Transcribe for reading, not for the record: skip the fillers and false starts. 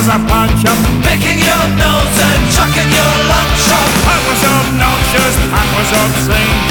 a punch up, picking your nose and chucking your lunch up. that was obnoxious, that was obscene.